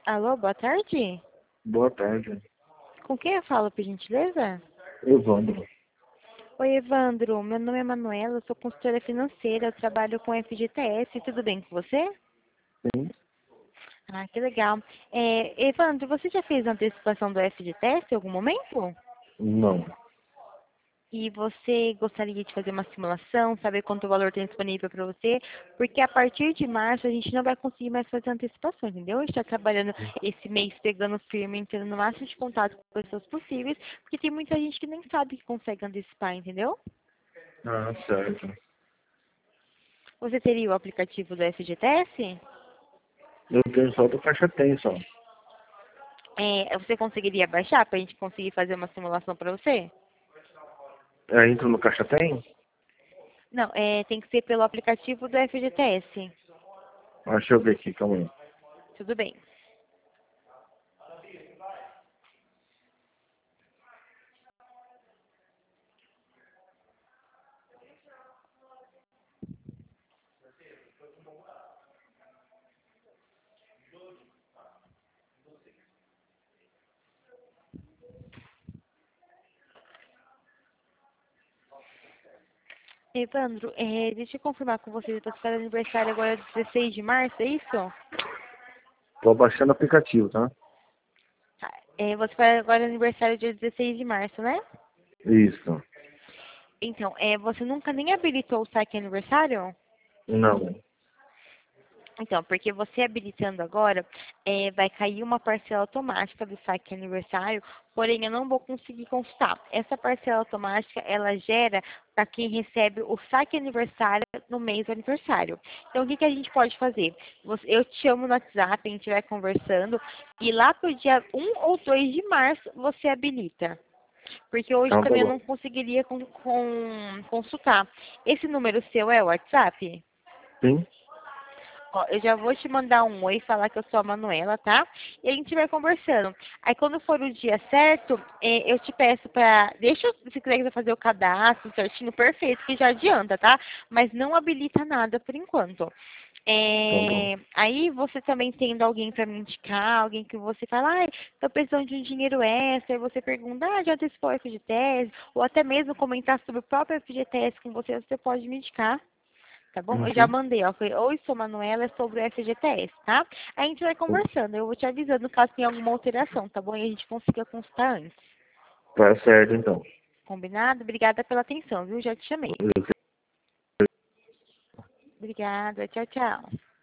Alô, boa tarde. Boa tarde. Com quem eu falo, por gentileza? Evandro. Oi, Evandro. Meu nome é Manuela, eu sou consultora financeira, eu trabalho com FGTS. Tudo bem com você? Sim? Ah, que legal. Evandro, você já fez a antecipação do FGTS em algum momento? Não. E você gostaria de fazer uma simulação, saber quanto valor tem disponível para você? Porque a partir de março a gente não vai conseguir mais fazer antecipação, entendeu? A gente está trabalhando esse mês pegando firme, entrando no máximo de contato com pessoas possíveis, porque tem muita gente que nem sabe que consegue antecipar, entendeu? Ah, certo. Você teria o aplicativo do FGTS? Eu tenho só do Caixa Tem, só. Você conseguiria baixar para a gente conseguir fazer uma simulação para você? Entra no Caixa Tem? Não, tem que ser pelo aplicativo do FGTS. Deixa eu ver aqui, calma aí. Tudo bem. Evandro, deixa eu confirmar com você, você faz aniversário agora 16 de março, é isso? Tô baixando o aplicativo, tá? Tá, você faz agora aniversário dia 16 de março, né? Isso. Então, você nunca nem habilitou o saque aniversário? Não. Então, porque você habilitando agora, vai cair uma parcela automática do saque aniversário, porém eu não vou conseguir consultar. Essa parcela automática, ela gera para quem recebe o saque aniversário no mês do aniversário. Então, o que que a gente pode fazer? Eu te chamo no WhatsApp, a gente vai conversando, e lá pro dia 1 ou 2 de março, você habilita. Porque hoje Então tá também eu bom. não conseguiria consultar. Esse número seu é o WhatsApp? Sim? Ó, eu já vou te mandar um oi, falar que eu sou a Manuela, tá? E a gente vai conversando. Aí quando for o dia certo, eu te peço pra. Deixa, se quiser fazer o cadastro certinho, perfeito, que já adianta, tá? Mas não habilita nada por enquanto. Tá bom. Aí você também tendo alguém para me indicar, alguém que você fala, ai, tô precisando de um dinheiro extra, e você pergunta, já antecipou o FGTS, ou até mesmo comentar sobre o próprio FGTS com você, você pode me indicar. Tá bom? Eu já Uhum. mandei, ó. Foi, oi, sou Manuela, é sobre o FGTS, tá? Aí a gente vai conversando. Eu vou te avisando caso tenha alguma alteração, tá bom? E a gente consiga consultar antes. Tá certo, então. Combinado? Obrigada pela atenção, viu? Já te chamei. Obrigada. Tchau, tchau.